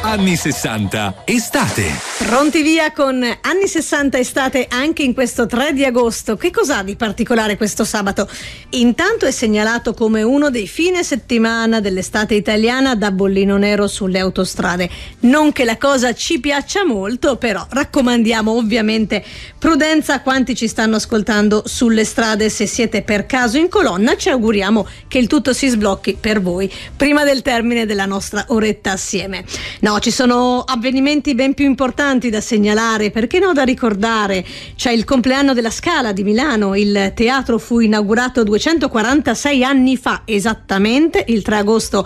Anni 60 estate. Pronti via con Anni 60 estate anche in questo 3 di agosto. Che cos'ha di particolare questo sabato? Intanto è segnalato come uno dei fine settimana dell'estate italiana da bollino nero sulle autostrade. Non che la cosa ci piaccia molto, però raccomandiamo ovviamente prudenza a quanti ci stanno ascoltando sulle strade. Se siete per caso in colonna, ci auguriamo che il tutto si sblocchi per voi prima del termine della nostra oretta assieme. No, ci sono avvenimenti ben più importanti da segnalare, perché no, da ricordare. C'è il compleanno della Scala di Milano. Il teatro fu inaugurato 246 anni fa, esattamente il 3 agosto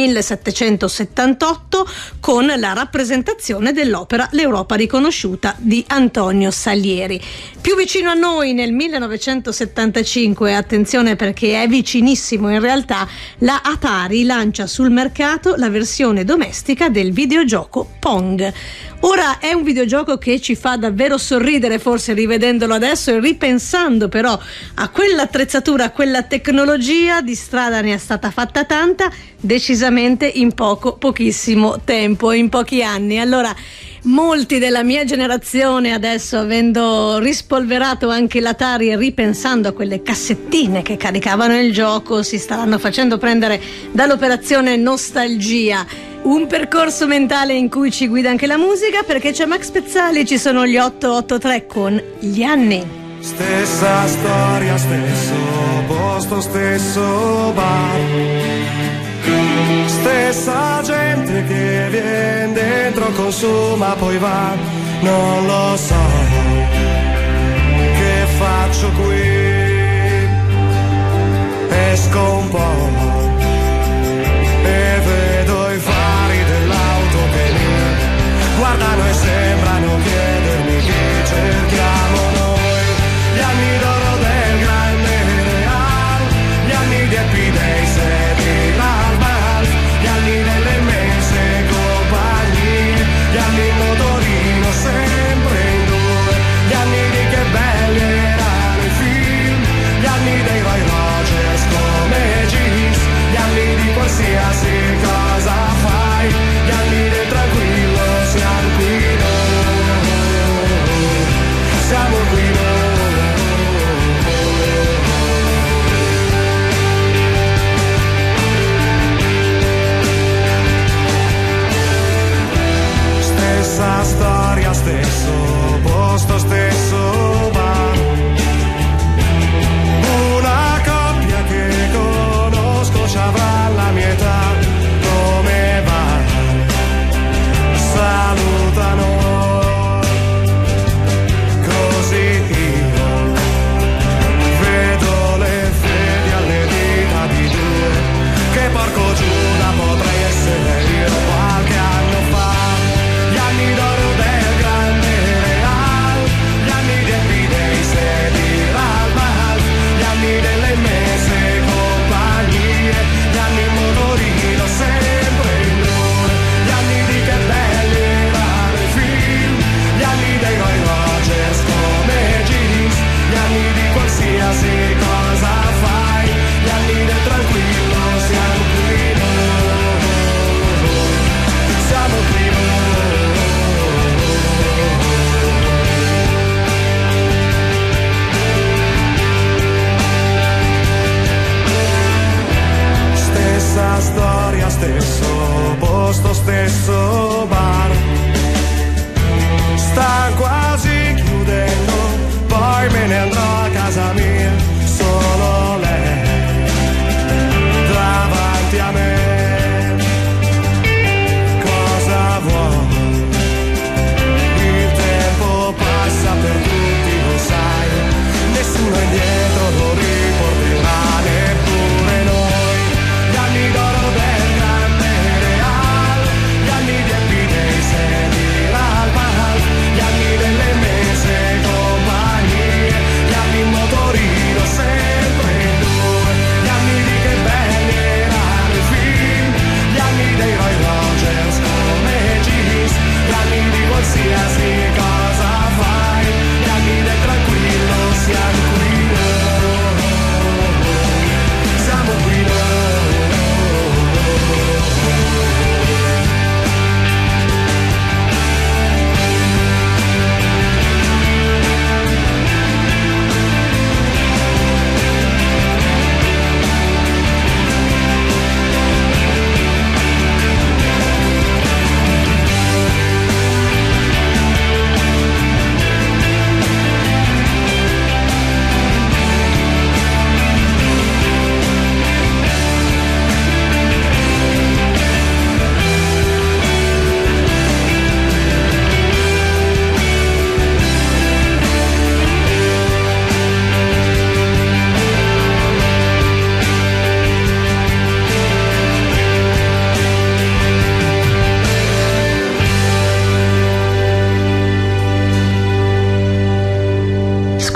1778, con la rappresentazione dell'opera L'Europa riconosciuta di Antonio Salieri. Più vicino a noi, nel 1975, attenzione perché è vicinissimo in realtà, la Atari lancia sul mercato la versione domestica del videogioco Pong. Ora è un videogioco che ci fa davvero sorridere, forse rivedendolo adesso e ripensando però a quell'attrezzatura, a quella tecnologia. Di strada ne è stata fatta tanta, decisamente in pochissimo tempo, in pochi anni. Allora, molti della mia generazione, adesso avendo rispolverato anche l'Atari e ripensando a quelle cassettine che caricavano il gioco, si staranno facendo prendere dall'operazione nostalgia. Un percorso mentale in cui ci guida anche la musica, perché c'è Max Pezzali, ci sono gli 883 con Gli anni. Stessa storia, stesso posto, stesso bar, stessa gente che viene dentro, consuma, poi va. Non lo so che faccio qui, esco un po' e vedo i fari dell'auto che mi guardano e sembrano chiedermi chi cerchiamo noi. Gli anni d'oro del grande Real, gli anni di Happy Days e di Ralph, gli anni delle immense compagnie, gli anni in motorino sempre in due, gli anni di Che belli erano i film, gli anni dei Roy Rogers come jeans, gli anni di qualsiasi cosa fai, gli anni del tranquillo, siamo qui noi, siamo qui noi. Stessa storia, stesso posto, stesso bar, una coppia che conosco ci avrà la mia età. Come va? Salutano, così io vedo le fedi alle dita di due, che porco Giuda potrei essere io qualche anno fa. Gli anni d'oro del grande Real, gli anni di Happy Days e di Ralph, gli anni delle immense compagnie, gli anni in motorino sempre in due, gli anni di Che belli erano i film, gli anni dei Roy Rogers come jeans, gli anni di qualsiasi cosa fai, gli anni del tranquillo, siamo qui noi, siamo qui noi. Stessa storia, stesso posto, stesso bar, sta quasi chiudendo, poi me ne andrò a casa mia, solo lei davanti a me. Cosa vuoi? Il tempo passa per tutti, lo sai, nessuno indietro lo riporterà, neppure noi. Gli anni d'oro del grande Real, gli anni di Happy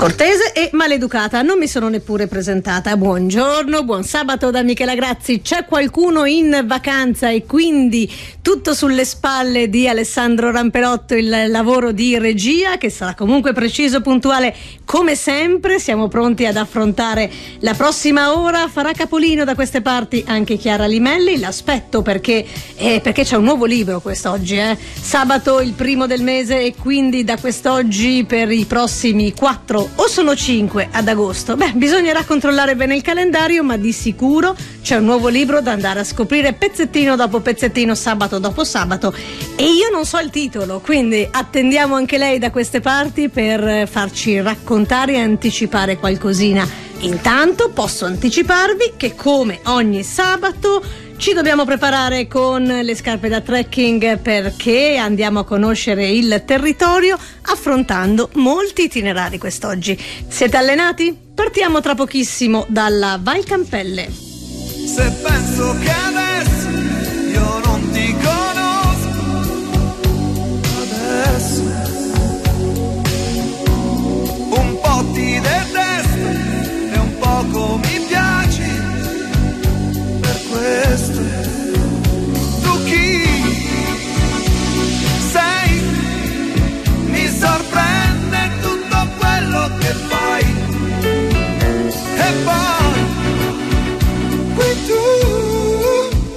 Scortese e maleducata, non mi sono neppure presentata. Buongiorno, buon sabato da Michela Grazzi. C'è qualcuno in vacanza e quindi tutto sulle spalle di Alessandro Rampelotto, il lavoro di regia, che sarà comunque preciso, puntuale come sempre. Siamo pronti ad affrontare la prossima ora. Farà capolino da queste parti anche Chiara Limelli. L'aspetto perché c'è un nuovo libro quest'oggi, sabato il 1° del mese, e quindi da quest'oggi per i prossimi 4 o sono 5 ad agosto. Bisognerà controllare bene il calendario, ma di sicuro c'è un nuovo libro da andare a scoprire pezzettino dopo pezzettino, sabato dopo sabato, e io non so il titolo, quindi attendiamo anche lei da queste parti per farci raccontare e anticipare qualcosina. Intanto posso anticiparvi che come ogni sabato ci dobbiamo preparare con le scarpe da trekking, perché andiamo a conoscere il territorio affrontando molti itinerari quest'oggi. Siete allenati? Partiamo tra pochissimo dalla Val Campelle. Se penso che adesso io non ti conosco, adesso un po' ti detesto e un poco mi piaci, per questo tu chi sei? Mi sorprende tutto quello che fai, e poi qui tu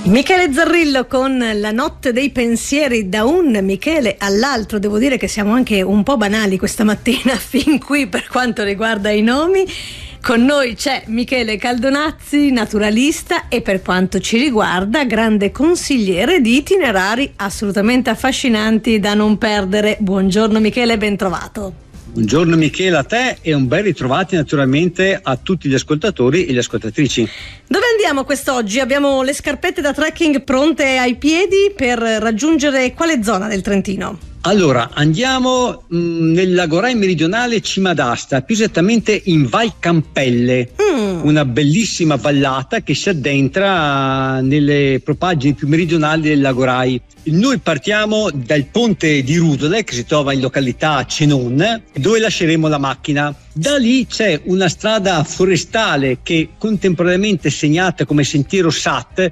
Michele Zarrillo con La notte dei pensieri. Da un Michele all'altro devo dire che siamo anche un po' banali questa mattina fin qui per quanto riguarda i nomi. Con noi c'è Michele Caldonazzi, naturalista e per quanto ci riguarda grande consigliere di itinerari assolutamente affascinanti da non perdere. Buongiorno Michele, ben trovato. Buongiorno Michele a te e un bel ritrovati naturalmente a tutti gli ascoltatori e le ascoltatrici. Dove andiamo quest'oggi? Abbiamo le scarpette da trekking pronte ai piedi per raggiungere quale zona del Trentino? Allora, andiamo nel Lagorai meridionale Cima d'Asta, più esattamente in Val Campelle, una bellissima vallata che si addentra nelle propaggini più meridionali del Lagorai. Noi partiamo dal ponte di Rudole, che si trova in località Cenon, dove lasceremo la macchina. Da lì c'è una strada forestale che contemporaneamente è segnata come Sentiero Sat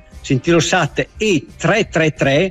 E333,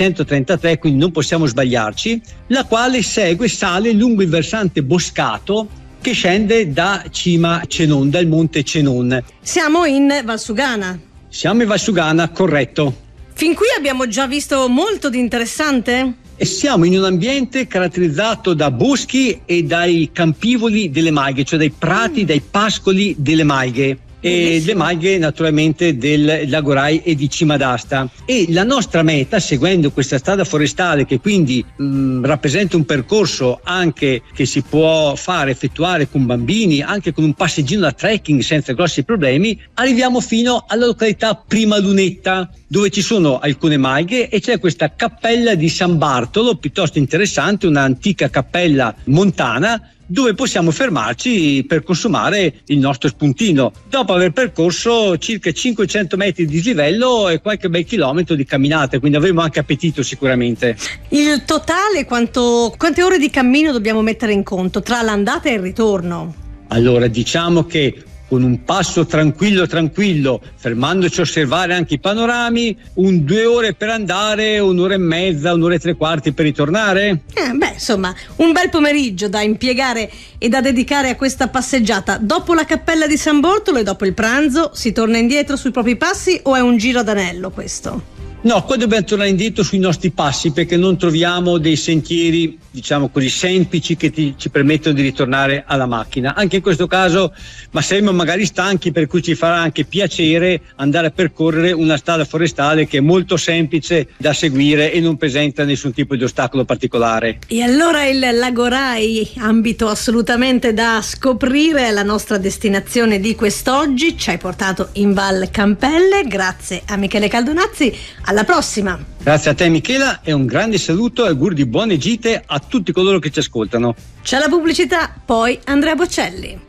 333, quindi non possiamo sbagliarci, la quale sale lungo il versante boscato che scende da Cima Cenon, dal monte Cenon. Siamo in Valsugana. Siamo in Valsugana, corretto. Fin qui abbiamo già visto molto di interessante? E siamo in un ambiente caratterizzato da boschi e dai campivoli delle malghe, cioè dai prati, dai pascoli delle malghe. E le malghe naturalmente del Lagorai e di Cima d'Asta. E la nostra meta, seguendo questa strada forestale che quindi rappresenta un percorso anche che si può effettuare con bambini, anche con un passeggino da trekking senza grossi problemi, arriviamo fino alla località Prima Lunetta, dove ci sono alcune malghe e c'è questa cappella di San Bartolo piuttosto interessante, un'antica cappella montana, dove possiamo fermarci per consumare il nostro spuntino, dopo aver percorso circa 500 metri di dislivello e qualche bel chilometro di camminate, quindi avremo anche appetito sicuramente. Il totale, quante ore di cammino dobbiamo mettere in conto tra l'andata e il ritorno? Allora, diciamo che con un passo tranquillo, fermandoci a osservare anche i panorami, 2 ore per andare, 1 ora e mezza, 1 ora e 3/4 per ritornare? Insomma, un bel pomeriggio da impiegare e da dedicare a questa passeggiata. Dopo la cappella di San Bortolo e dopo il pranzo si torna indietro sui propri passi o è un giro ad anello questo? No, qua dobbiamo tornare indietro sui nostri passi perché non troviamo dei sentieri, diciamo così, semplici che ci permettono di ritornare alla macchina. Anche in questo caso, ma saremo magari stanchi, per cui ci farà anche piacere andare a percorrere una strada forestale che è molto semplice da seguire e non presenta nessun tipo di ostacolo particolare. E allora il Lagorai, ambito assolutamente da scoprire, la nostra destinazione di quest'oggi, ci hai portato in Val Campelle. Grazie a Michele Caldonazzi. Alla prossima! Grazie a te Michela e un grande saluto e auguri di buone gite a tutti coloro che ci ascoltano. C'è la pubblicità, poi Andrea Bocelli.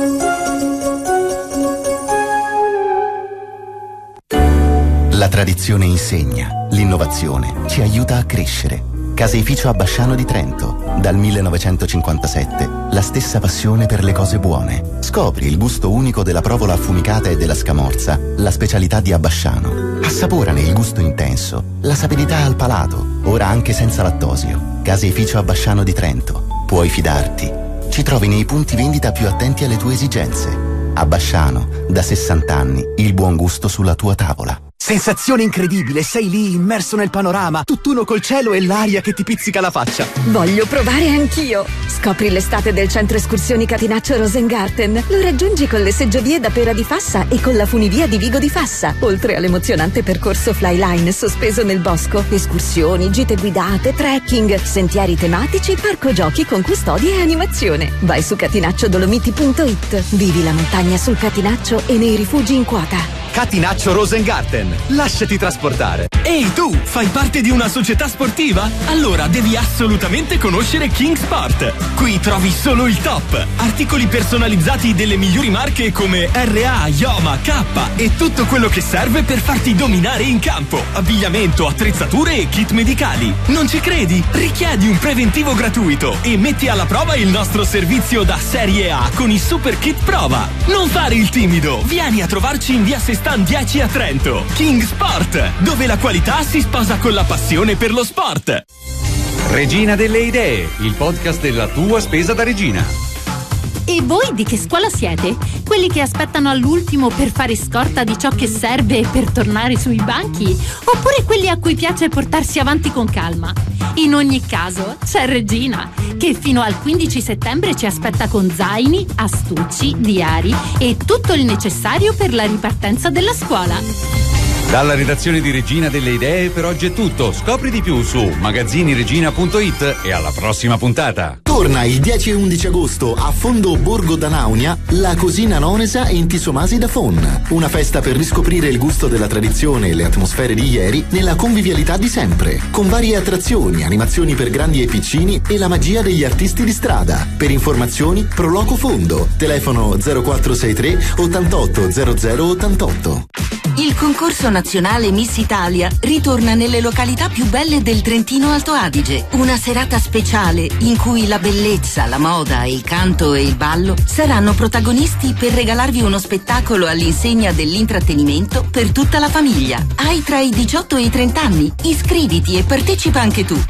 La tradizione insegna, l'innovazione ci aiuta a crescere. Caseificio Abbasciano di Trento, dal 1957, la stessa passione per le cose buone. Scopri il gusto unico della provola affumicata e della scamorza, la specialità di Abbasciano. Assaporane il gusto intenso, la sapidità al palato, ora anche senza lattosio. Caseificio Abbasciano di Trento, puoi fidarti. Ci trovi nei punti vendita più attenti alle tue esigenze. Abbasciano, da 60 anni, il buon gusto sulla tua tavola. Sensazione incredibile, sei lì immerso nel panorama, tutt'uno col cielo e l'aria che ti pizzica la faccia. Voglio provare anch'io. Scopri l'estate del centro escursioni Catinaccio Rosengarten. Lo raggiungi con le seggiovie da Pera di Fassa e con la funivia di Vigo di Fassa, oltre all'emozionante percorso Flyline sospeso nel bosco, escursioni, gite guidate, trekking, sentieri tematici, parco giochi con custodia e animazione. Vai su catinacciodolomiti.it. Vivi la montagna sul Catinaccio e nei rifugi in quota. Catinaccio Rosengarten, lasciati trasportare. Ehi tu, fai parte di una società sportiva? Allora devi assolutamente conoscere King Sport. Qui trovi solo il top. Articoli personalizzati delle migliori marche come RA, Yoma, K e tutto quello che serve per farti dominare in campo. Abbigliamento, attrezzature e kit medicali. Non ci credi? Richiedi un preventivo gratuito e metti alla prova il nostro servizio da Serie A con i Super Kit Prova. Non fare il timido, vieni a trovarci in via Sestan 10 a Trento. King Sport, dove la qualità si sposa con la passione per lo sport. Regina delle idee, il podcast della tua spesa da regina. E voi di che scuola siete? Quelli che aspettano all'ultimo per fare scorta di ciò che serve per tornare sui banchi? Oppure quelli a cui piace portarsi avanti con calma? In ogni caso, c'è Regina, che fino al 15 settembre ci aspetta con zaini, astucci, diari e tutto il necessario per la ripartenza della scuola. Dalla redazione di Regina delle idee per oggi è tutto. Scopri di più su magazziniregina.it e alla prossima puntata. Torna il 10 e 11 agosto a Fondo Borgo d'Anaunia la Cosina Nonesa e Intisomasi da Fon. Una festa per riscoprire il gusto della tradizione e le atmosfere di ieri nella convivialità di sempre, con varie attrazioni, animazioni per grandi e piccini e la magia degli artisti di strada. Per informazioni Proloco Fondo, telefono 0463 88 0088. Il concorso nazionale Miss Italia ritorna nelle località più belle del Trentino Alto Adige. Una serata speciale in cui la bellezza, la moda, il canto e il ballo saranno protagonisti per regalarvi uno spettacolo all'insegna dell'intrattenimento per tutta la famiglia. Hai tra i 18 e i 30 anni? Iscriviti e partecipa anche tu.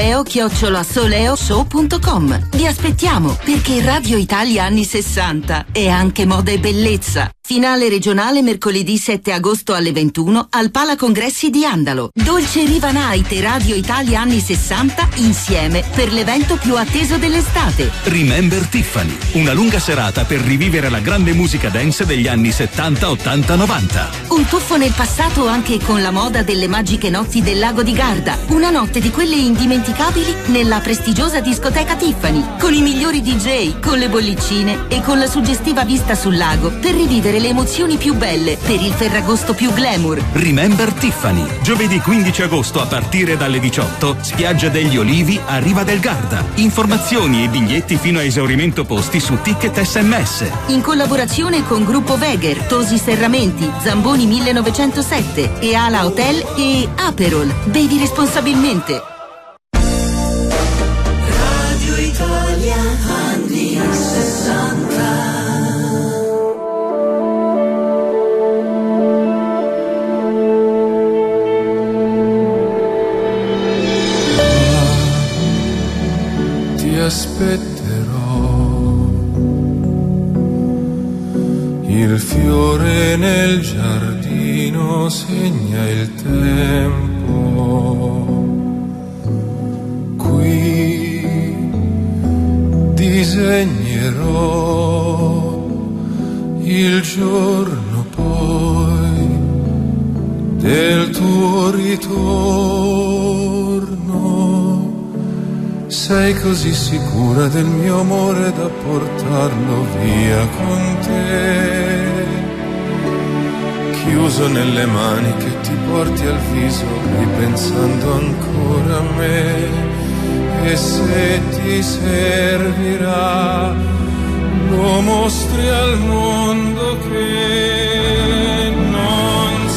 soleo@soleoshow.com. Vi aspettiamo perché Radio Italia anni 60 è anche moda e bellezza. Finale regionale mercoledì 7 agosto alle 21 al Pala Congressi di Andalo. Dolce Riva Night e Radio Italia anni 60 insieme per l'evento più atteso dell'estate. Remember Tiffany, una lunga serata per rivivere la grande musica dance degli anni 70, 80, 90. Un tuffo nel passato anche con la moda delle magiche notti del lago di Garda. Una notte di quelle indimenticabili nella prestigiosa discoteca Tiffany, con i migliori DJ, con le bollicine e con la suggestiva vista sul lago per rivivere le emozioni più belle per il Ferragosto più glamour. Remember Tiffany, giovedì 15 agosto a partire dalle 18, spiaggia degli Olivi a Riva del Garda. Informazioni e biglietti fino a esaurimento posti su Ticket SMS. In collaborazione con Gruppo Veger, Tosi Serramenti, Zamboni 1907 e Ala Hotel e Aperol. Bevi responsabilmente. Radio Italia anni 60. Aspetterò il fiore nel giardino segna il tempo, qui disegnerò il giorno poi del tuo ritorno. Sei così sicura del mio amore da portarlo via con te, chiuso nelle mani che ti porti al viso ripensando ancora a me. E se ti servirà lo mostri al mondo che non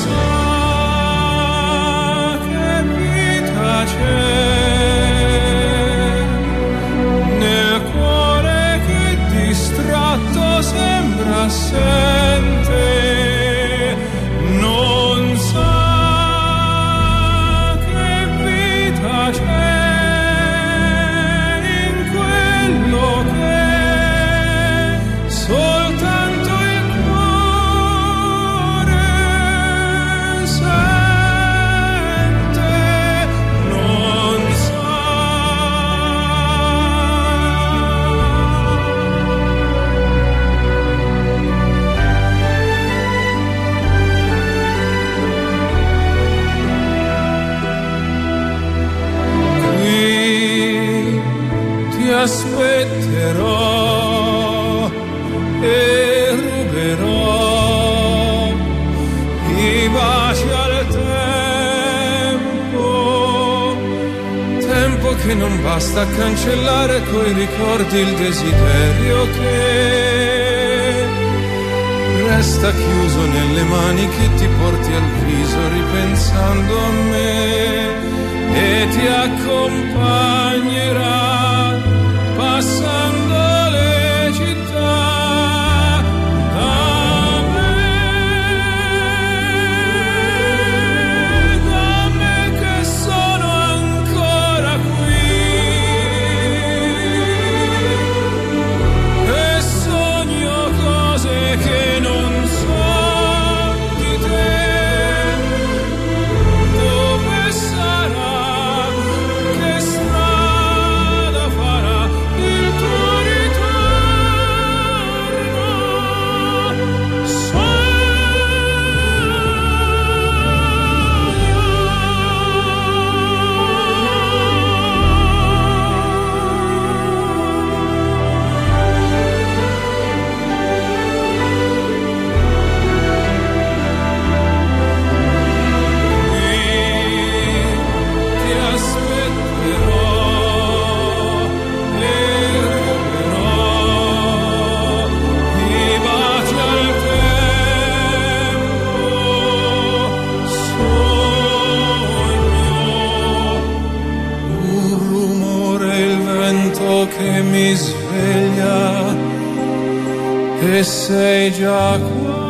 sa che vita c'è nel cuore che distratto sembra assente, non sa che vita c'è in quello che soltanto il cuore sente, non aspetterò e ruberò i baci al tempo che non basta a cancellare coi ricordi il desiderio che resta chiuso nelle mani che ti porti al viso ripensando a me e ti accompagnerà passando le città da me che sono ancora qui e sono e sei già qua.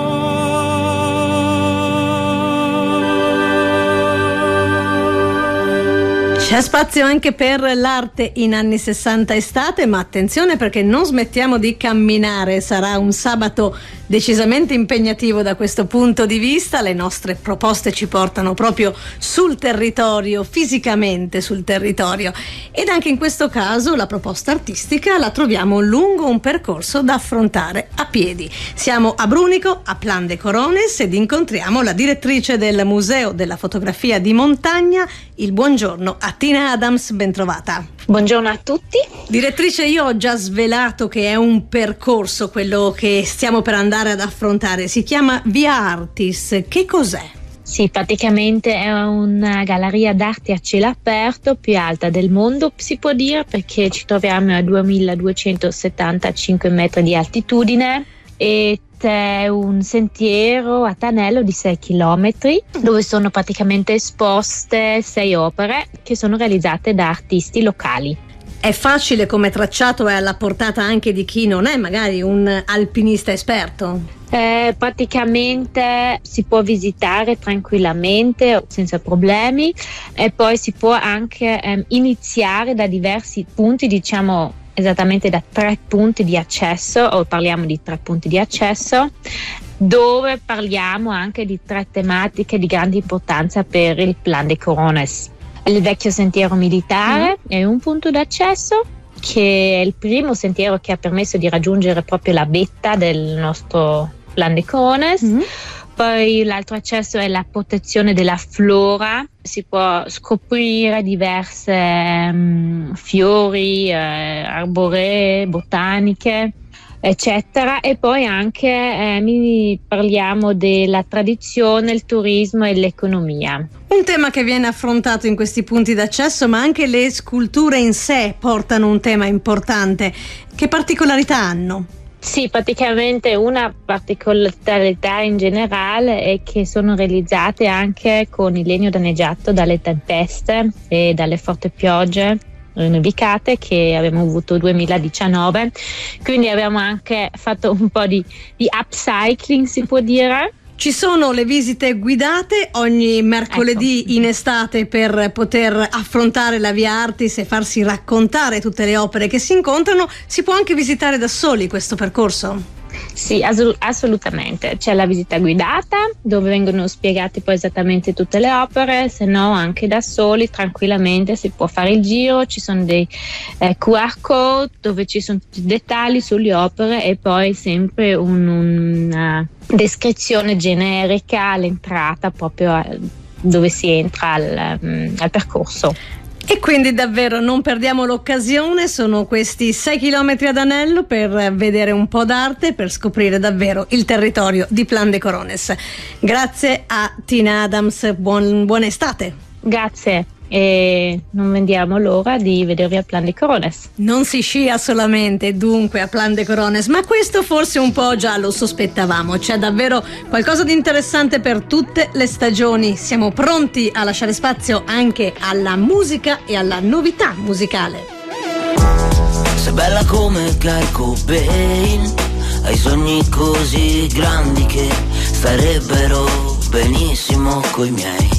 C'è spazio anche per l'arte in anni 60 estate, ma attenzione perché non smettiamo di camminare. Sarà un sabato decisamente impegnativo da questo punto di vista. Le nostre proposte ci portano proprio sul territorio, fisicamente sul territorio, ed anche in questo caso la proposta artistica la troviamo lungo un percorso da affrontare a piedi. Siamo a Brunico, a Plan de Corones, ed incontriamo la direttrice del Museo della Fotografia di Montagna. Il buongiorno a Tina Adams, bentrovata. Buongiorno a tutti. Direttrice, io ho già svelato che è un percorso quello che stiamo per andare ad affrontare. Si chiama Via Artis. Che cos'è? Sì, praticamente è una galleria d'arte a cielo aperto più alta del mondo, si può dire, perché ci troviamo a 2275 metri di altitudine e è un sentiero a Tanello di 6 chilometri dove sono praticamente esposte 6 opere che sono realizzate da artisti locali. È facile come tracciato, è alla portata anche di chi non è magari un alpinista esperto? Praticamente si può visitare tranquillamente senza problemi e poi si può anche iniziare da diversi punti, diciamo esattamente da 3 punti di accesso, o parliamo di 3 punti di accesso, dove parliamo anche di 3 tematiche di grande importanza per il Plan de Corones. Il vecchio sentiero militare è un punto d'accesso, che è il primo sentiero che ha permesso di raggiungere proprio la vetta del nostro Plan de Corones. Poi l'altro accesso è la protezione della flora, si può scoprire diverse fiori, arboree, botaniche, eccetera. E poi anche parliamo della tradizione, il turismo e l'economia. Un tema che viene affrontato in questi punti d'accesso, ma anche le sculture in sé portano un tema importante. Che particolarità hanno? Sì, praticamente una particolarità in generale è che sono realizzate anche con il legno danneggiato dalle tempeste e dalle forti piogge nevicate che abbiamo avuto 2019, quindi abbiamo anche fatto un po' di upcycling, si può dire. Ci sono le visite guidate ogni mercoledì in estate per poter affrontare la Via Artis e farsi raccontare tutte le opere che si incontrano. Si può anche visitare da soli questo percorso? Sì, assolutamente. C'è la visita guidata dove vengono spiegate poi esattamente tutte le opere, se no anche da soli tranquillamente si può fare il giro. Ci sono dei QR code dove ci sono tutti i dettagli sulle opere e poi sempre una descrizione generica all'entrata, proprio dove si entra al percorso. E quindi davvero non perdiamo l'occasione, sono questi 6 chilometri ad anello per vedere un po' d'arte, per scoprire davvero il territorio di Plan de Corones. Grazie a Tina Adams, buona estate. Grazie. E non vediamo l'ora di vedervi a Plan de Corones. Non si scia solamente dunque a Plan de Corones, ma questo forse un po' già lo sospettavamo. C'è davvero qualcosa di interessante per tutte le stagioni. Siamo pronti a lasciare spazio anche alla musica e alla novità musicale. Sei bella come Kurt Cobain, hai sogni così grandi che starebbero benissimo coi miei.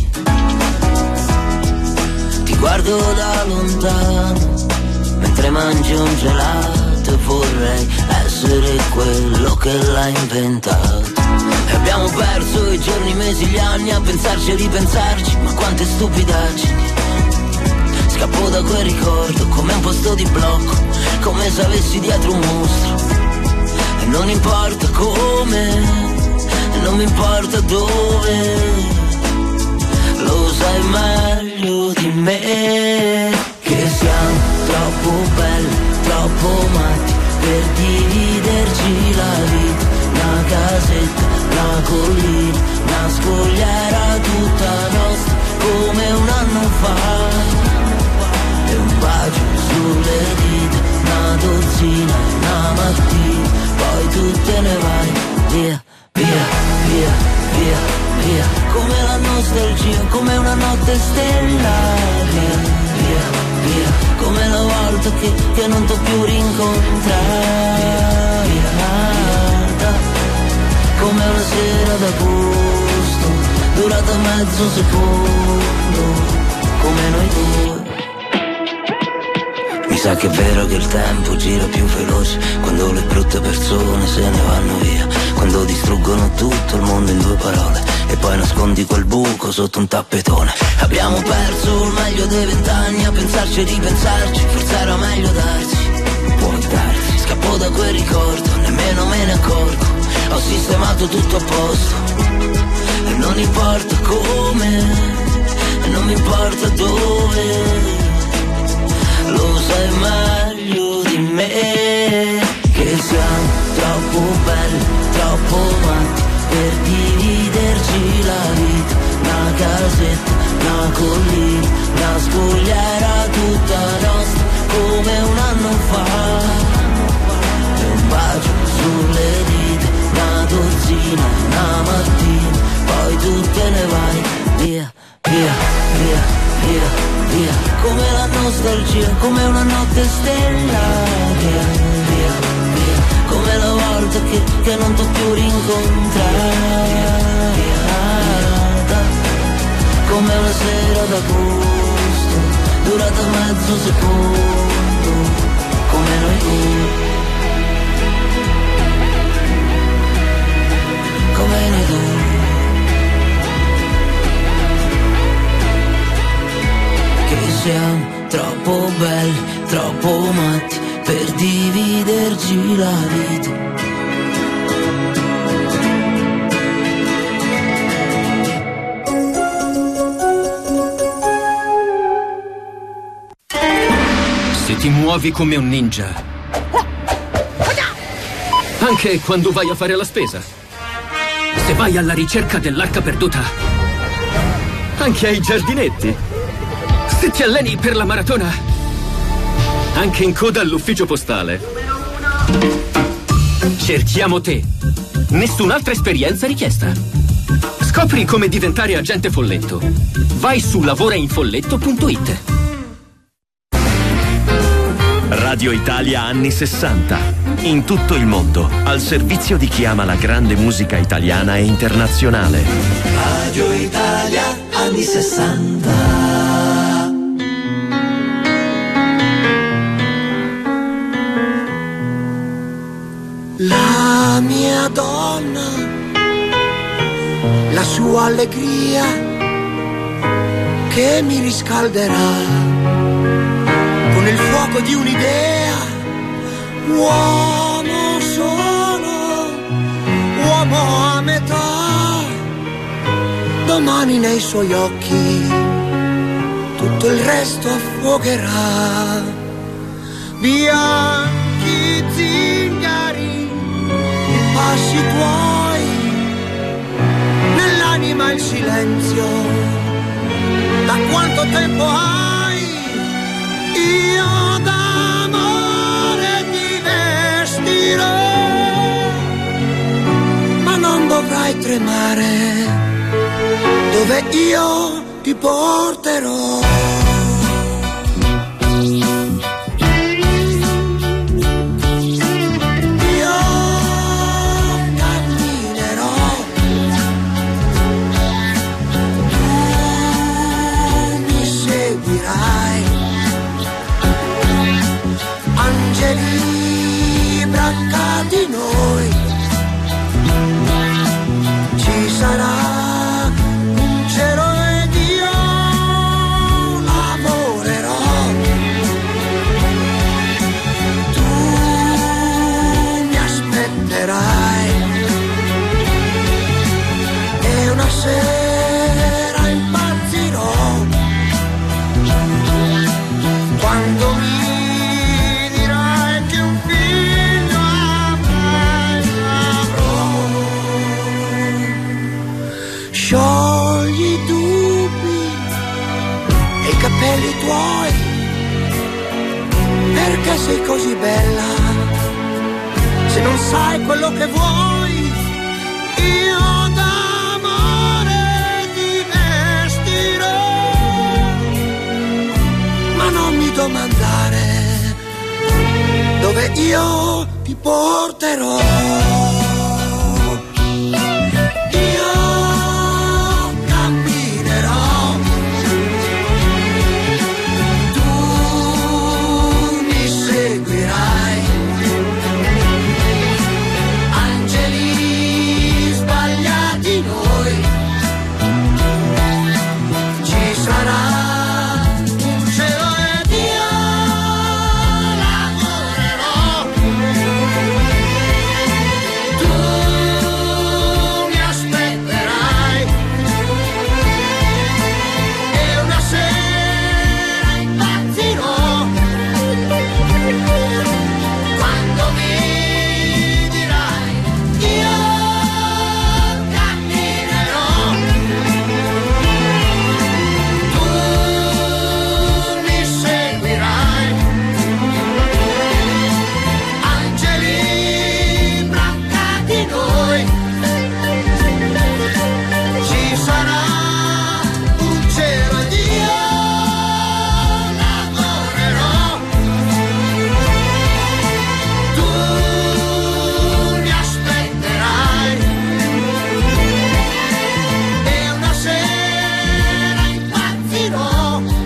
Guardo da lontano mentre mangi un gelato e vorrei essere quello che l'ha inventato. E abbiamo perso i giorni, i mesi, gli anni a pensarci e ripensarci, ma quante stupidaggini. Scappo da quel ricordo come un posto di blocco, come se avessi dietro un mostro. E non importa come, e non mi importa dove. Lo sai meglio di me che siamo troppo belli, troppo matti per dividerci la vita. Una casetta, una collina, una scogliera tutta nostra come un anno fa. E un bacio sulle dita, una dozzina, una mattina, poi tu te ne vai via, via, via, via, via. Come la nostalgia, come una notte stellare. Via, via, via. Come la volta che non t'ho più rincontrare. Via, via. d'agosto, durata mezzo secondo, come noi due. Mi sa che è vero che il tempo gira più veloce quando le brutte persone se ne vanno via, quando distruggono tutto il mondo in 2 parole e poi nascondi quel buco sotto un tappetone. Abbiamo perso il meglio dei 20 anni a pensarci e ripensarci, forse era meglio darsi, puoi darsi. Scappo da quel ricordo, nemmeno me ne accorgo, ho sistemato tutto a posto e non importa come e non mi importa dove. Lo sai meglio di me che siamo troppo belli, troppo matti per dividerci la vita. Una casetta, una collina, una scogliera tutta nostra come un anno fa. E un bacio sulle dita, una dozzina, una mattina, poi tu te ne vai via, via, via, via. Via, come la nostalgia, come una notte stellata, via, via, via, come la volta che non t'ho più rincontrata, come una sera d'agosto, durata mezzo secondo, come noi due, come noi due. Siamo troppo belli, troppo matti per dividerci la vita. Se ti muovi come un ninja, anche quando vai a fare la spesa, se vai alla ricerca dell'arca perduta, anche ai giardinetti, se ti alleni per la maratona, anche in coda all'ufficio postale. Cerchiamo te. Nessun'altra esperienza richiesta. Scopri come diventare agente folletto. Vai su lavorainfolletto.it. Radio Italia anni 60. In tutto il mondo, al servizio di chi ama la grande musica italiana e internazionale. Radio Italia anni 60. La mia donna, la sua allegria che mi riscalderà con il fuoco di un'idea. Uomo sono, uomo a metà, domani nei suoi occhi tutto il resto affogherà. Bianchi zingari, passi tuoi, nell'anima il silenzio, da quanto tempo hai? Io d'amore ti vestirò, ma non dovrai tremare, dove io ti porterò. Branca di noi ci sarà un cielo ed io lavorerò. Tu mi aspetterai e una sera impazzirò quando mi sciogli i dubbi e i capelli tuoi, perché sei così bella, se non sai quello che vuoi. Io d'amore ti vestirò, ma non mi domandare dove io ti porterò. Io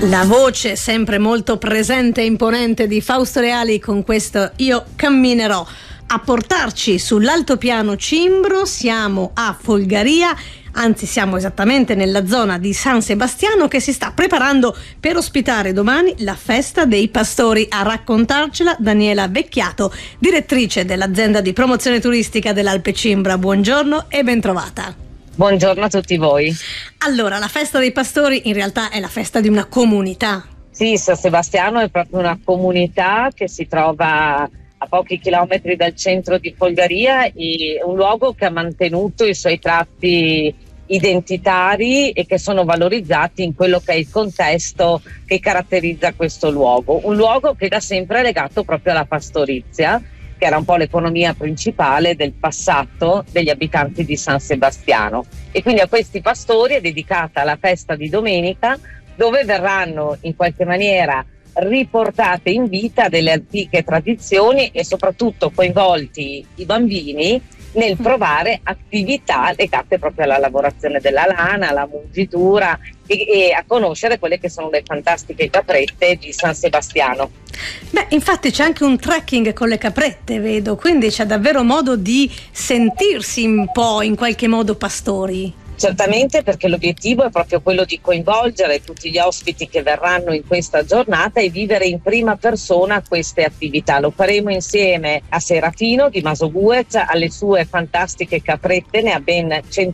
La voce sempre molto presente e imponente di Fausto Reali con questo Io camminerò. A portarci sull'altopiano cimbro siamo a Folgaria, anzi siamo esattamente nella zona di San Sebastiano che si sta preparando per ospitare domani la festa dei pastori. A raccontarcela Daniela Vecchiato, direttrice dell'azienda di promozione turistica dell'Alpe Cimbra. Buongiorno e bentrovata. Buongiorno a tutti voi. Allora, la festa dei pastori in realtà è la festa di una comunità. Sì, San Sebastiano è proprio una comunità che si trova a pochi chilometri dal centro di Folgaria, e un luogo che ha mantenuto i suoi tratti identitari e che sono valorizzati in quello che è il contesto che caratterizza questo luogo. Un luogo che da sempre è legato proprio alla pastorizia, che era un po' l'economia principale del passato degli abitanti di San Sebastiano. E quindi a questi pastori è dedicata la festa di domenica, dove verranno in qualche maniera riportate in vita delle antiche tradizioni e soprattutto coinvolti i bambini nel provare attività legate proprio alla lavorazione della lana, alla mungitura e a conoscere quelle che sono le fantastiche caprette di San Sebastiano. Beh, infatti c'è anche un trekking con le caprette, vedo, quindi c'è davvero modo di sentirsi un po' in qualche modo pastori. Certamente, perché l'obiettivo è proprio quello di coinvolgere tutti gli ospiti che verranno in questa giornata e vivere in prima persona queste attività. Lo faremo insieme a Serafino di Masoguez, alle sue fantastiche caprette, ne ha ben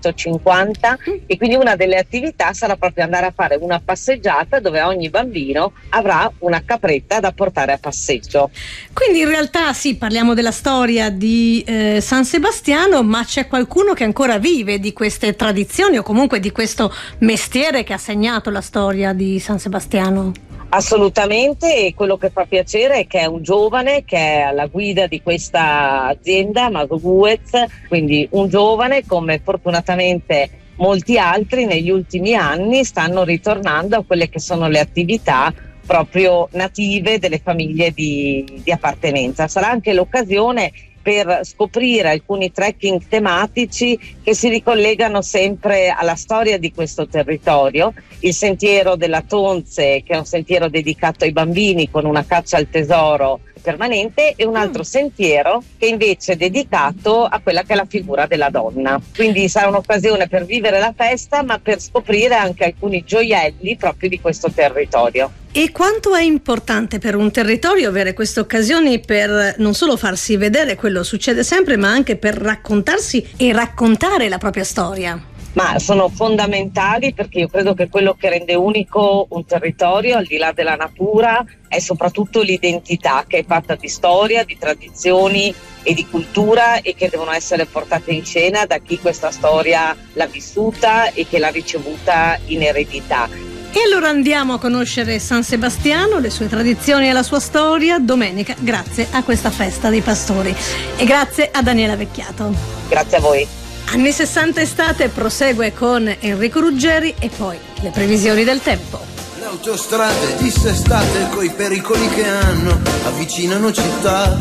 150, e quindi una delle attività sarà proprio andare a fare una passeggiata dove ogni bambino avrà una capretta da portare a passeggio. Quindi in realtà sì, parliamo della storia di San Sebastiano, ma c'è qualcuno che ancora vive di queste tradizioni o comunque di questo mestiere che ha segnato la storia di San Sebastiano? Assolutamente, e quello che fa piacere è che è un giovane che è alla guida di questa azienda, Masoguez, quindi un giovane come fortunatamente molti altri negli ultimi anni stanno ritornando a quelle che sono le attività proprio native delle famiglie di appartenenza. Sarà anche l'occasione per scoprire alcuni trekking tematici che si ricollegano sempre alla storia di questo territorio. Il sentiero della Tonze, che è un sentiero dedicato ai bambini con una caccia al tesoro permanente, e un altro sentiero che invece è dedicato a quella che è la figura della donna. Quindi sarà un'occasione per vivere la festa, ma per scoprire anche alcuni gioielli proprio di questo territorio. E quanto è importante per un territorio avere queste occasioni per non solo farsi vedere, quello succede sempre, ma anche per raccontarsi e raccontare la propria storia? Ma sono fondamentali, perché io credo che quello che rende unico un territorio, al di là della natura, è soprattutto l'identità, che è fatta di storia, di tradizioni e di cultura, e che devono essere portate in scena da chi questa storia l'ha vissuta e che l'ha ricevuta in eredità. E allora andiamo a conoscere San Sebastiano, le sue tradizioni e la sua storia domenica, grazie a questa festa dei pastori. E grazie a Daniela Vecchiato. Grazie a voi. Anni 60 estate prosegue con Enrico Ruggeri e poi le previsioni del tempo. Le autostrade dissestate coi pericoli che hanno avvicinano città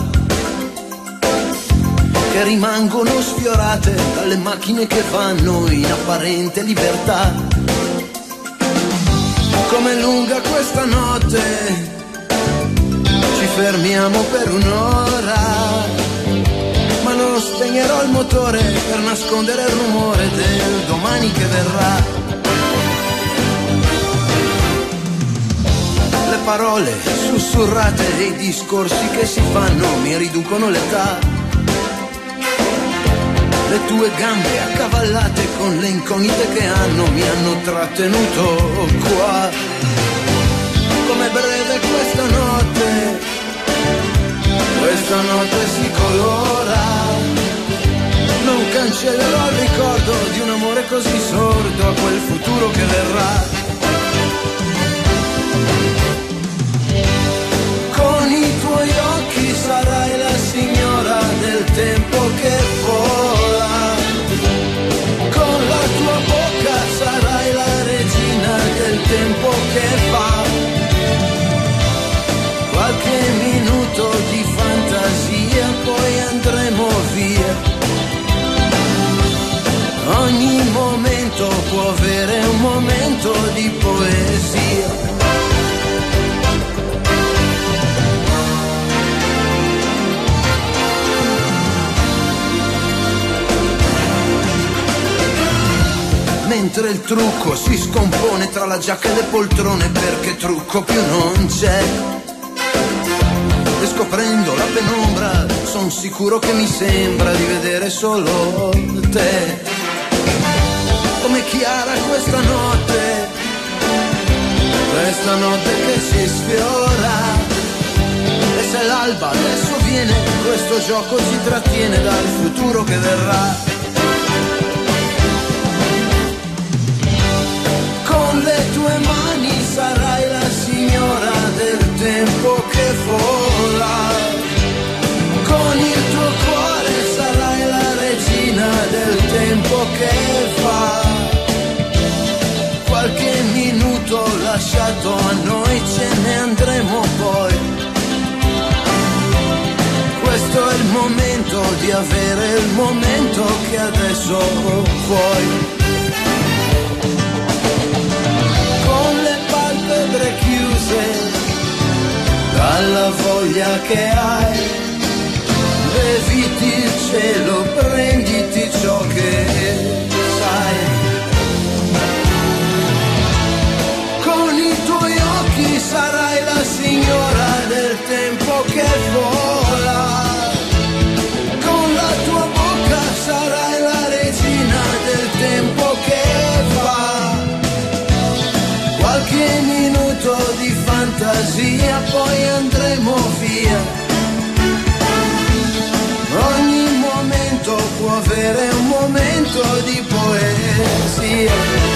che rimangono sfiorate dalle macchine che vanno in apparente libertà. Com'è lunga questa notte, ci fermiamo per un'ora, ma non spegnerò il motore per nascondere il rumore del domani che verrà. Le parole sussurrate e i discorsi che si fanno mi riducono l'età. Le tue gambe accavallate con le incognite che hanno mi hanno trattenuto qua. Com'è breve questa notte si colora. Non cancellerò il ricordo di un amore così sordo a quel futuro che verrà. Con i tuoi occhi sarai la signora del tempo che vola. Con la tua bocca sarai la regina del tempo che fa. Qualche minuto di fantasia, poi andremo via. Ogni momento può avere un momento di poesia. mentre il trucco si scompone tra la giacca e le poltrone, perché trucco più non c'è. E scoprendo la penombra son sicuro che mi sembra di vedere solo te. Come chiara questa notte che si sfiora. E se l'alba adesso viene, questo gioco ci trattiene dal futuro che verrà. Con le tue mani sarai la signora del tempo che vola. Con il tuo cuore sarai la regina del tempo che fa. Qualche minuto lasciato a noi, ce ne andremo poi. Questo è il momento di avere il momento che adesso vuoi. Con le palpebre chiuse dalla voglia che hai, leviti il cielo, prenditi ciò che sai. Con i tuoi occhi sarai la signora del tempo che vola. Con la tua bocca sarai la regina del tempo che fa. Qualche minuto di fantasia, poi andremo via. Ogni momento può avere un momento di poesia.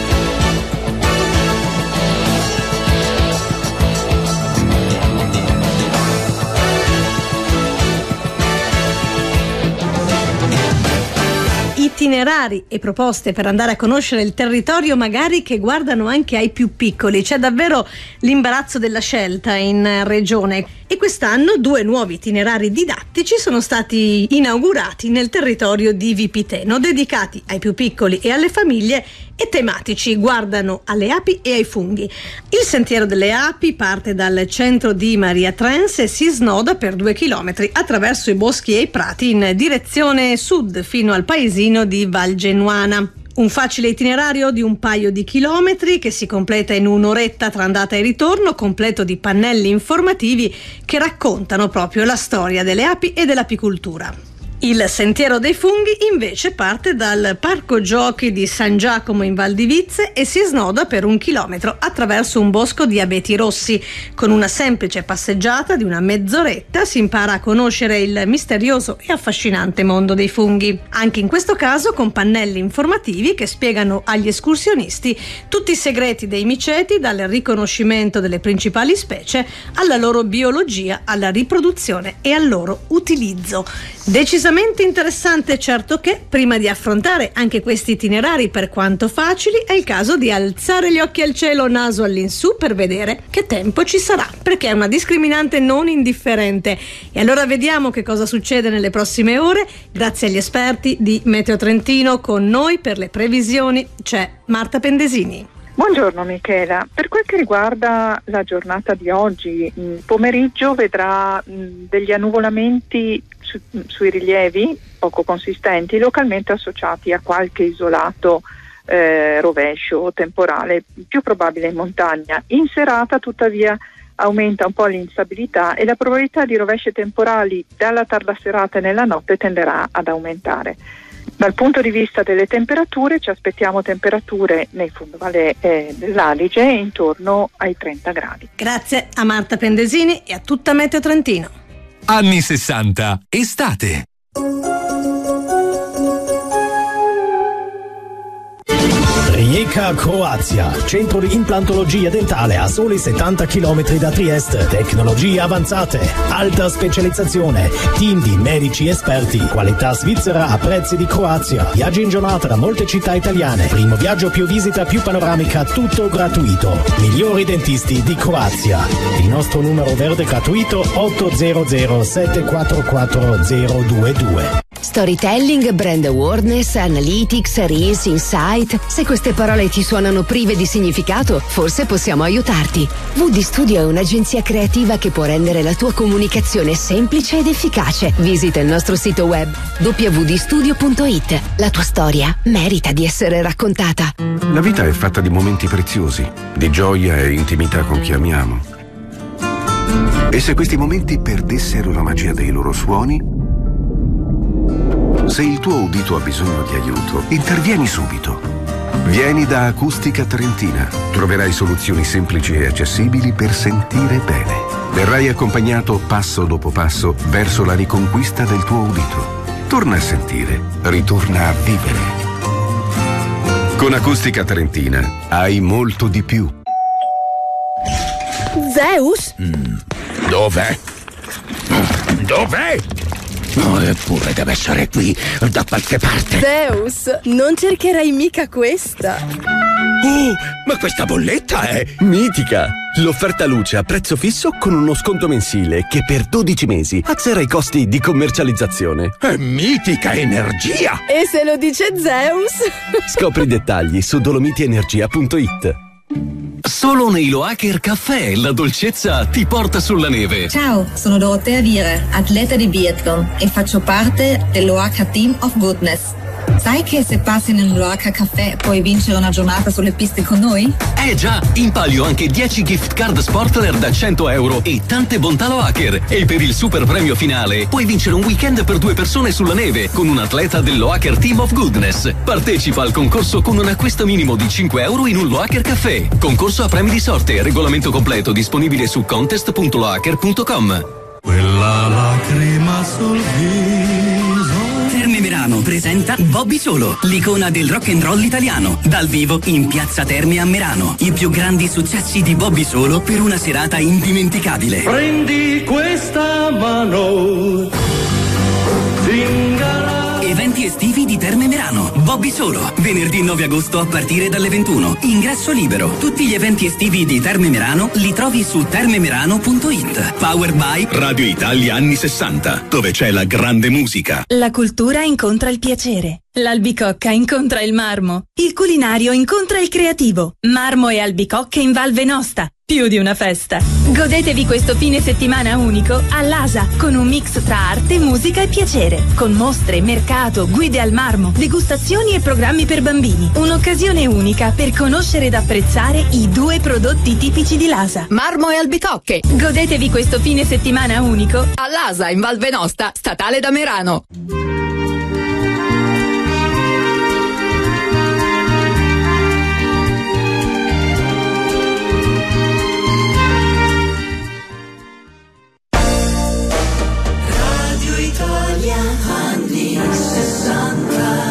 Itinerari e proposte per andare a conoscere il territorio, magari che guardano anche ai più piccoli. C'è davvero l'imbarazzo della scelta in regione e quest'anno 2 nuovi itinerari didattici sono stati inaugurati nel territorio di Vipiteno, dedicati ai più piccoli e alle famiglie e tematici, guardano alle api e ai funghi. Il sentiero delle api parte dal centro di Maria Trens e si snoda per 2 chilometri attraverso i boschi e i prati in direzione sud fino al paesino di Val Genuana. Un facile itinerario di un paio di chilometri che si completa in un'oretta tra andata e ritorno, completo di pannelli informativi che raccontano proprio la storia delle api e dell'apicoltura. Il sentiero dei funghi invece parte dal parco giochi di San Giacomo in Val di Vizze e si snoda per 1 chilometro attraverso un bosco di abeti rossi. Con una semplice passeggiata di una mezz'oretta si impara a conoscere il misterioso e affascinante mondo dei funghi. Anche in questo caso con pannelli informativi che spiegano agli escursionisti tutti i segreti dei miceti, dal riconoscimento delle principali specie alla loro biologia, alla riproduzione e al loro utilizzo. Decisamente interessante, certo che prima di affrontare anche questi itinerari, per quanto facili, è il caso di alzare gli occhi al cielo, naso all'insù, per vedere che tempo ci sarà, perché è una discriminante non indifferente. E allora vediamo che cosa succede nelle prossime ore. Grazie agli esperti di Meteo Trentino, con noi per le previsioni c'è Marta Pendesini. Buongiorno Michela, per quel che riguarda la giornata di oggi, il pomeriggio vedrà degli annuvolamenti sui rilievi poco consistenti, localmente associati a qualche isolato rovescio o temporale, più probabile in montagna. In serata tuttavia aumenta un po' l'instabilità e la probabilità di rovesci temporali dalla tarda serata e nella notte tenderà ad aumentare. Dal punto di vista delle temperature ci aspettiamo temperature nel fondovalle dell'Adige intorno ai 30 gradi. Grazie a Marta Pendesini e a tutta Meteo Trentino. Anni 60, estate. Rijeka, Croazia, centro di implantologia dentale a soli 70 km da Trieste, tecnologie avanzate, alta specializzazione, team di medici esperti, qualità svizzera a prezzi di Croazia, viaggi in giornata da molte città italiane, primo viaggio più visita più panoramica, tutto gratuito, migliori dentisti di Croazia. Il nostro numero verde gratuito 800 744 022. Storytelling, brand awareness, analytics, reels, insight. Se queste parole ti suonano prive di significato, forse possiamo aiutarti. VD Studio è un'agenzia creativa che può rendere la tua comunicazione semplice ed efficace. Visita il nostro sito web www.vdstudio.it. La tua storia merita di essere raccontata. La vita è fatta di momenti preziosi, di gioia e intimità con chi amiamo. E se questi momenti perdessero la magia dei loro suoni? Se il tuo udito ha bisogno di aiuto, intervieni subito. Vieni da Acustica Trentina. Troverai soluzioni semplici e accessibili per sentire bene. Verrai accompagnato passo dopo passo verso la riconquista del tuo udito. Torna a sentire, ritorna a vivere. Con Acustica Trentina hai molto di più. Zeus? Dov'è? Dov'è? No, eppure deve essere qui, da qualche parte. Zeus, non cercherai mica questa. Oh, ma questa bolletta è mitica! L'offerta luce a prezzo fisso con uno sconto mensile che per 12 mesi azzera i costi di commercializzazione. È mitica energia! E se lo dice Zeus? Scopri i dettagli su dolomitienergia.it. Solo nei Loacker Caffè la dolcezza ti porta sulla neve. Ciao, sono Dorotea Viere, atleta di biathlon e faccio parte del Loacker Team of Goodness. Sai che se passi nel Loacker Caffè puoi vincere una giornata sulle piste con noi? Già, in palio anche 10 gift card Sportler da 100 euro e tante bontà Loacker. E per il super premio finale puoi vincere un weekend per 2 persone sulla neve con un atleta del Loacker Team of Goodness. Partecipa al concorso con un acquisto minimo di 5 euro in un Loacker Caffè. Concorso a premi di sorte, regolamento completo disponibile su contest.loacker.com. Quella lacrima sul viso. Terme Merano presenta Bobby Solo, l'icona del rock and roll italiano, dal vivo in Piazza Terme a Merano. I più grandi successi di Bobby Solo per una serata indimenticabile. Prendi questa mano, zingara. Eventi estivi di Terme Merano. Bobby Solo, venerdì 9 agosto a partire dalle 21. Ingresso libero. Tutti gli eventi estivi di Terme Merano li trovi su termemerano.it. Powered by Radio Italia anni 60, dove c'è la grande musica. La cultura incontra il piacere. L'albicocca incontra il marmo. Il culinario incontra il creativo. Marmo e albicocche in Val Venosta. Più di una festa. Godetevi questo fine settimana unico all'ASA con un mix tra arte, musica e piacere. Con mostre, mercato, guide al marmo, degustazioni e programmi per bambini. Un'occasione unica per conoscere ed apprezzare i 2 prodotti tipici di Lasa. Marmo e albicocche. Godetevi questo fine settimana unico all'ASA in Val Venosta, statale da Merano. Anni 60.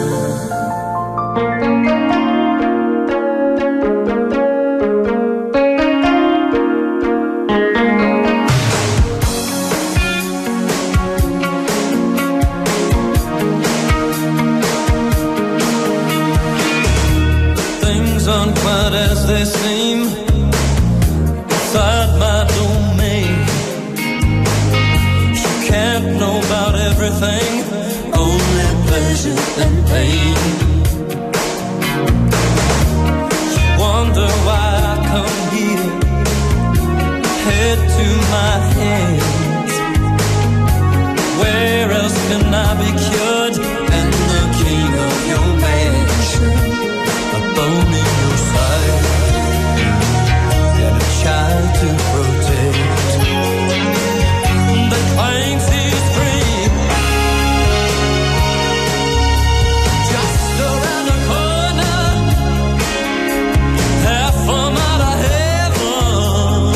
Things aren't quite as they seem inside my domain. Can't know about everything, only pleasure and pain. Wonder why I come here, head to my hands. Where else can I be cured than the king of your mansion? A bone in your side, and a child to protect. Claims he's free, just around the corner, half from out of heaven,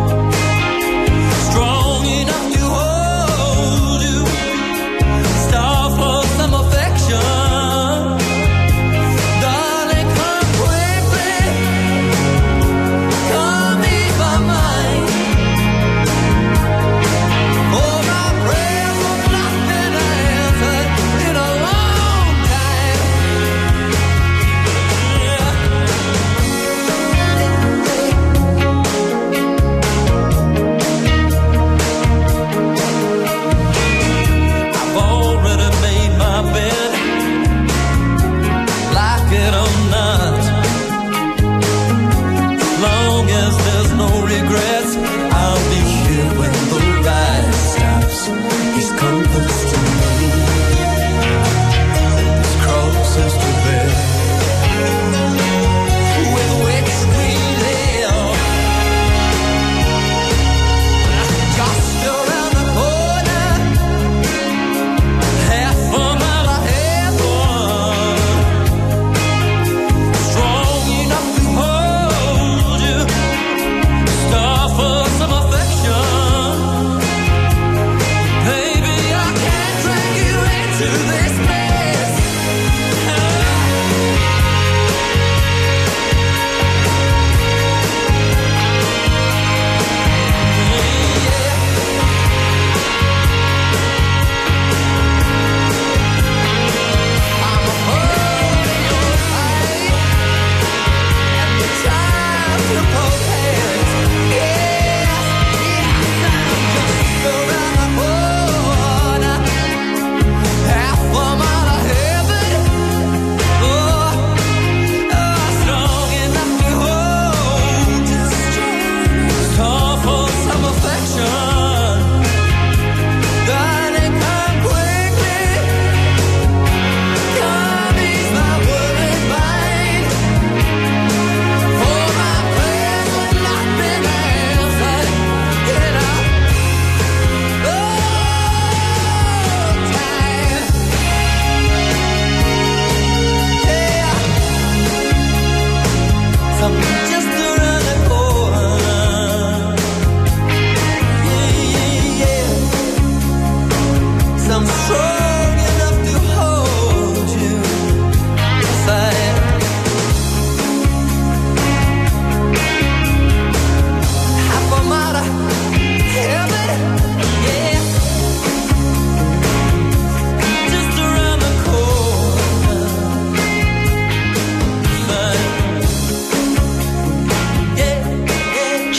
strong enough to hold you,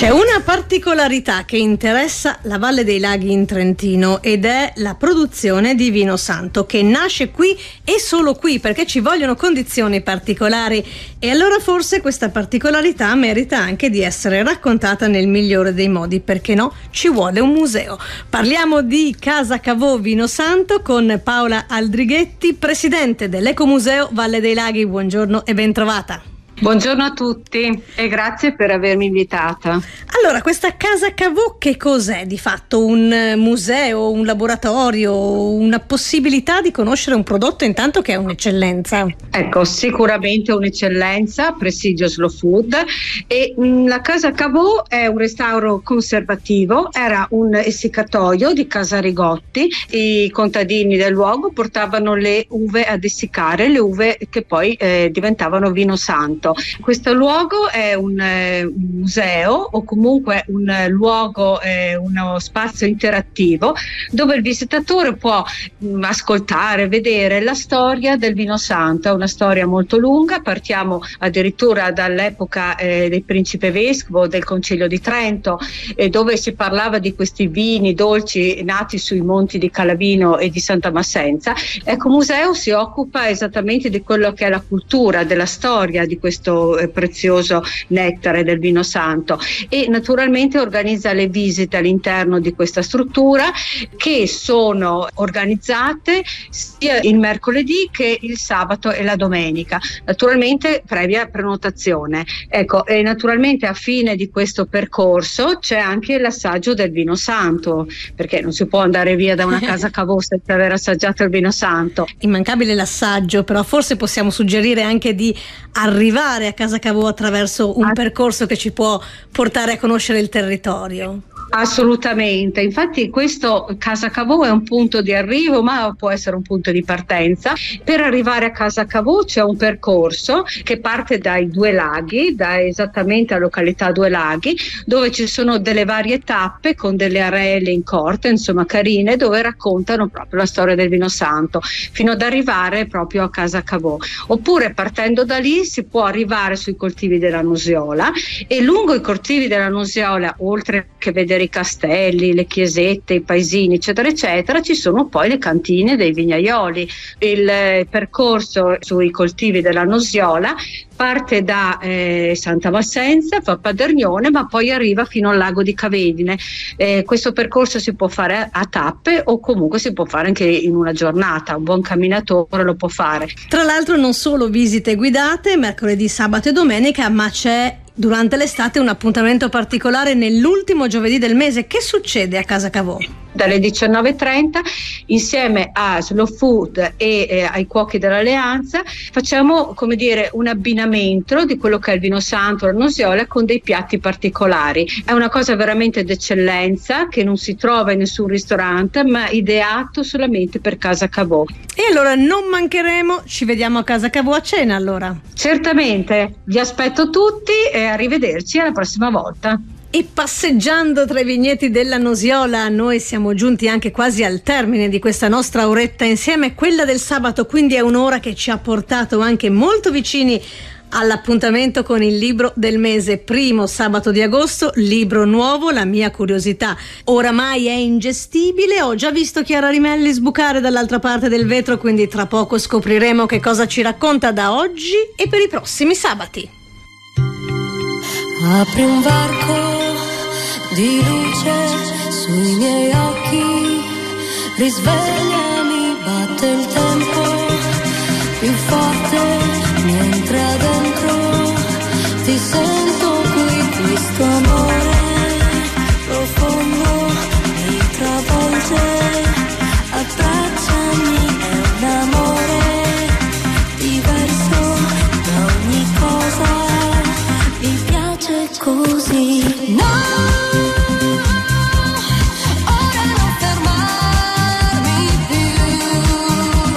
C'è una particolarità che interessa la Valle dei Laghi in Trentino ed è la produzione di vino santo, che nasce qui e solo qui, perché ci vogliono condizioni particolari, e allora forse questa particolarità merita anche di essere raccontata nel migliore dei modi, perché no? Ci vuole un museo. Parliamo di Casa Cavò Vino Santo con Paola Aldrighetti, presidente dell'Ecomuseo Valle dei Laghi. Buongiorno e ben trovata. Buongiorno a tutti e grazie per avermi invitata. Allora, questa Casa Cavò che cos'è di fatto? Un museo, un laboratorio, una possibilità di conoscere un prodotto intanto che è un'eccellenza? Ecco, sicuramente un'eccellenza, prestigio slow food, e la Casa Cavò è un restauro conservativo, era un essiccatoio di Casa Rigotti, i contadini del luogo portavano le uve ad essiccare, le uve che poi diventavano vino santo. Questo luogo è un museo o comunque un luogo, uno spazio interattivo dove il visitatore può ascoltare, vedere la storia del vino santo. È una storia molto lunga, partiamo addirittura dall'epoca del principe vescovo, del Concilio di Trento, dove si parlava di questi vini dolci nati sui monti di Calavino e di Santa Massenza. Ecomuseo si occupa esattamente di quello che è la cultura, della storia di questo prezioso nettare del vino santo, e naturalmente organizza le visite all'interno di questa struttura, che sono organizzate sia il mercoledì che il sabato e la domenica, naturalmente previa prenotazione. Ecco, e naturalmente a fine di questo percorso c'è anche l'assaggio del vino santo, perché non si può andare via da una Casa Cavò senza aver assaggiato il vino santo. Immancabile l'assaggio, però forse possiamo suggerire anche di arrivare a Casa Cavò attraverso un percorso che ci può portare a conoscere il territorio. Assolutamente, infatti questo Casa Cavò è un punto di arrivo, ma può essere un punto di partenza. Per arrivare a Casa Cavò c'è un percorso che parte dai Due Laghi, da esattamente la località Due Laghi, dove ci sono delle varie tappe con delle arele in corte, insomma carine, dove raccontano proprio la storia del vino santo, fino ad arrivare proprio a Casa Cavò. Oppure partendo da lì si può arrivare sui coltivi della Nusiola, e lungo i coltivi della Nusiola, oltre che vedere i castelli, le chiesette, i paesini, eccetera eccetera, ci sono poi le cantine dei vignaioli. Il percorso sui coltivi della Nusiola parte da Santa Massenza, fa Padernione, ma poi arriva fino al lago di Cavedine. Questo percorso si può fare a tappe o comunque si può fare anche in una giornata, un buon camminatore lo può fare. Tra l'altro non solo visite guidate mercoledì, sabato e domenica, ma c'è durante l'estate un appuntamento particolare nell'ultimo giovedì del mese. Che succede a Casa Cavò? Dalle 19:30 insieme a Slow Food e ai cuochi dell'Alleanza facciamo, come dire, un abbinamento di quello che è il vino santo, la nosiola, con dei piatti particolari. È una cosa veramente d'eccellenza che non si trova in nessun ristorante, ma ideato solamente per Casa Cavò. E allora non mancheremo, ci vediamo a Casa Cavò a cena allora. Certamente, vi aspetto tutti e arrivederci alla prossima volta. E passeggiando tra i vigneti della Nosiola, noi siamo giunti anche quasi al termine di questa nostra oretta insieme, quella del sabato, quindi è un'ora che ci ha portato anche molto vicini all'appuntamento con il libro del mese, primo sabato di agosto, libro nuovo, La mia curiosità oramai è ingestibile. Ho già visto Chiara Rimelli sbucare dall'altra parte del vetro, quindi tra poco scopriremo che cosa ci racconta da oggi e per i prossimi sabati. Apri un varco di luce sui miei occhi, risvegliami, batte il tempo più forte, mi entra dentro, ti sento qui, questo amore profondo mi travolge, abbracciami, è un amore diverso da ogni cosa. Mi piace così, no, ora non fermarmi più,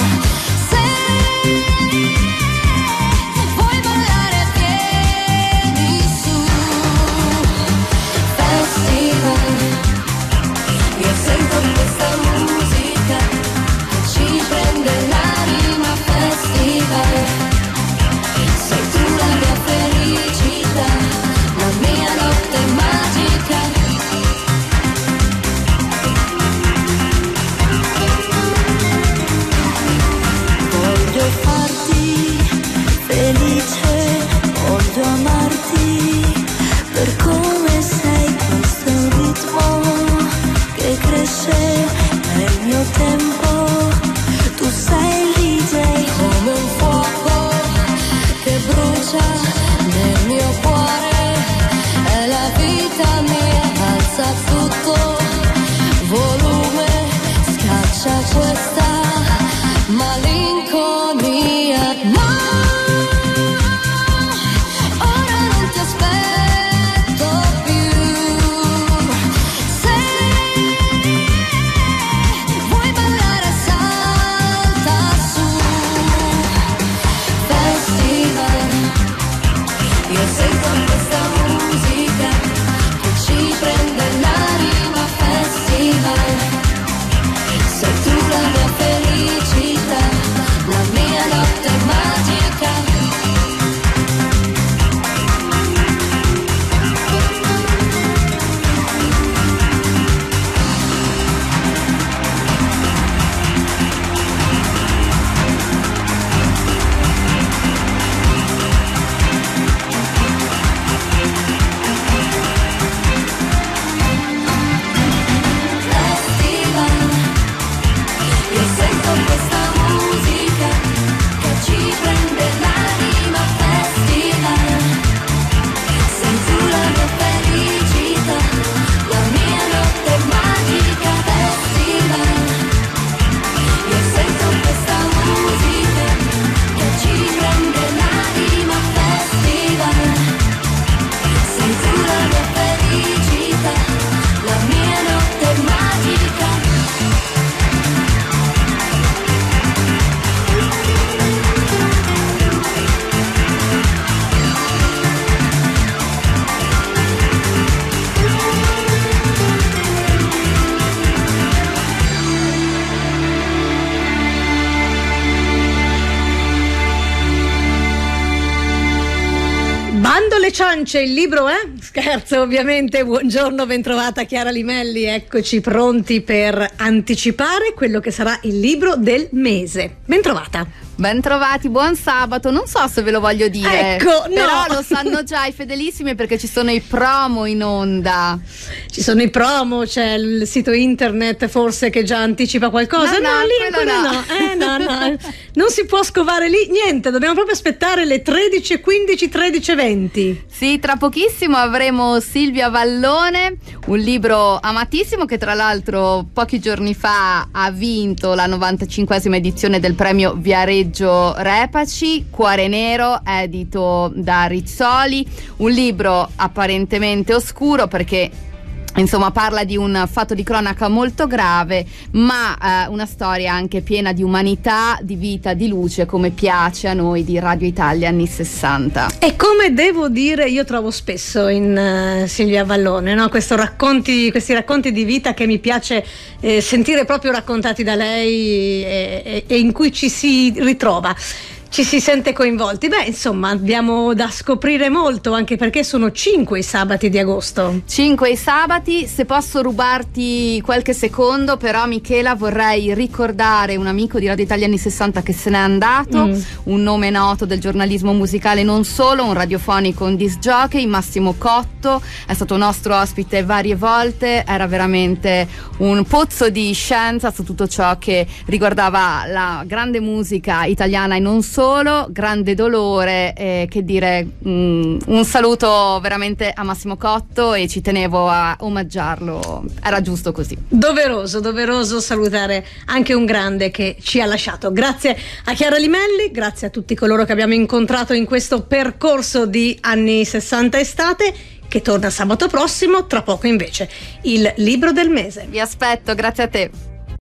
magica. Le ciance, il libro è? Scherzo ovviamente. Buongiorno, bentrovata Chiara Limelli, eccoci pronti per anticipare quello che sarà il libro del mese. Bentrovata. Bentrovati, buon sabato. Non so se ve lo voglio dire, ecco, no. Però lo sanno già i fedelissimi perché ci sono i promo in onda. Ci sono i promo, c'è il sito internet forse che già anticipa qualcosa. No, lì ancora no. Non si può scovare lì niente, dobbiamo proprio aspettare le 13:15, 13:20. Sì, tra pochissimo avremo Silvia Vallone, un libro amatissimo che tra l'altro pochi giorni fa ha vinto la 95esima edizione del premio Viareggio Repaci, Cuore Nero, edito da Rizzoli, un libro apparentemente oscuro perché insomma parla di un fatto di cronaca molto grave, ma una storia anche piena di umanità, di vita, di luce, come piace a noi di Radio Italia anni 60. E come devo dire, io trovo spesso in Silvia Vallone, no? questi racconti di vita che mi piace sentire proprio raccontati da lei e in cui ci si ritrova. Ci si sente coinvolti. Beh, insomma, abbiamo da scoprire molto, anche perché sono 5 i sabati di agosto. 5 i sabati. Se posso rubarti qualche secondo, però, Michela, vorrei ricordare un amico di Radio Italia anni 60 che se n'è andato, un nome noto del giornalismo musicale, non solo, un radiofonico, un disc jockey, Massimo Cotto. È stato nostro ospite varie volte, era veramente un pozzo di scienza su tutto ciò che riguardava la grande musica italiana e non solo. Grande dolore, che dire, un saluto veramente a Massimo Cotto e ci tenevo a omaggiarlo, era giusto così. Doveroso salutare anche un grande che ci ha lasciato. Grazie a Chiara Limelli, grazie a tutti coloro che abbiamo incontrato in questo percorso di anni 60 estate, che torna sabato prossimo, tra poco invece il libro del mese. Vi aspetto, grazie a te.